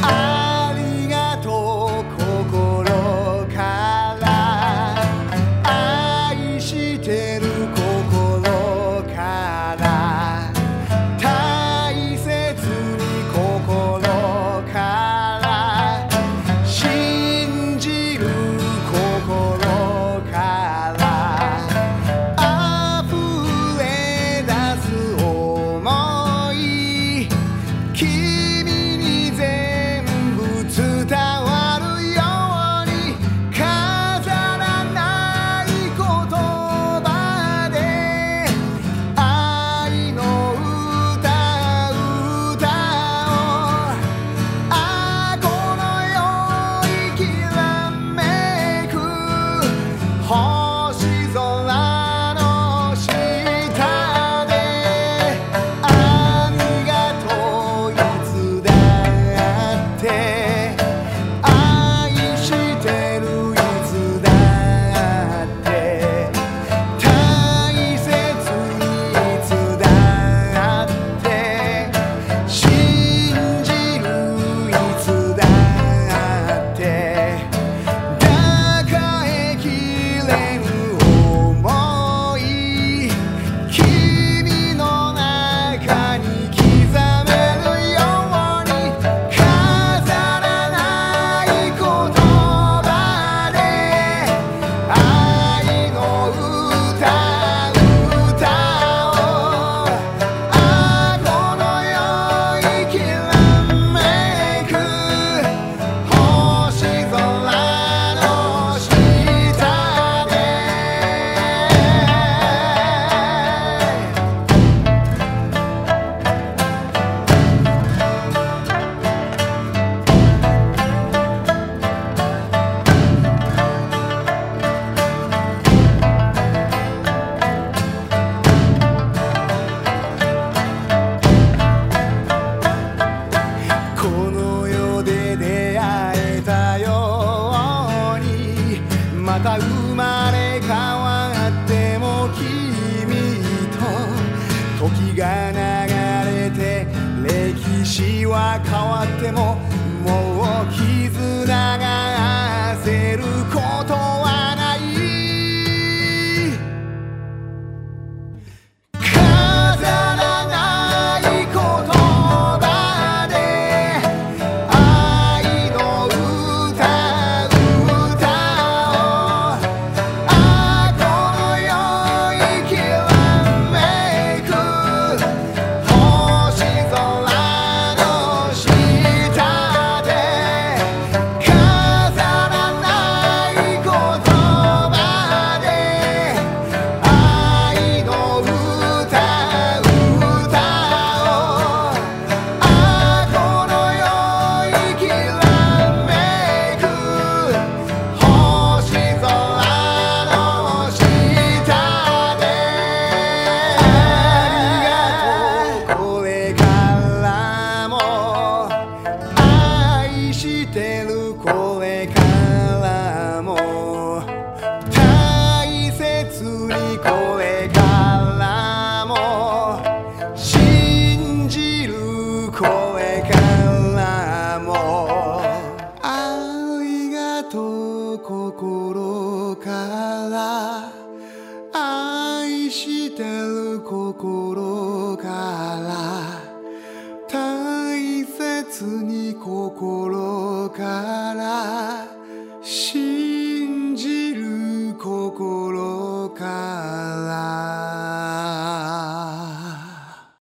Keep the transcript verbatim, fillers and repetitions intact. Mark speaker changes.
Speaker 1: ありがとう心から愛してる心から大切に心から信じる心から溢れ出す想い君に全部伝わるように飾らない言葉で愛の歌歌おうあこの世にきらめく星空の下でありがとういつだって愛してるいつだって大切にいつだって信じるいつだって抱えきれぬ想い君の中に刻めるように飾らない言葉で愛の歌歌おうあこの世にきらめく星空の下でこの世で出会えたようにまた生まれ変わっても君と時が流れて歴史は変わってももう絆が焦ることはない飾らない言葉で愛の歌歌おうあこの世にきらめく星空の下で飾らない言葉で愛の歌歌おうあこの世にきらめく星空の下でありがとうこれからも愛してるこれからも大切にこれからも信じるこれからもありがとう心から愛してる心から大切に心から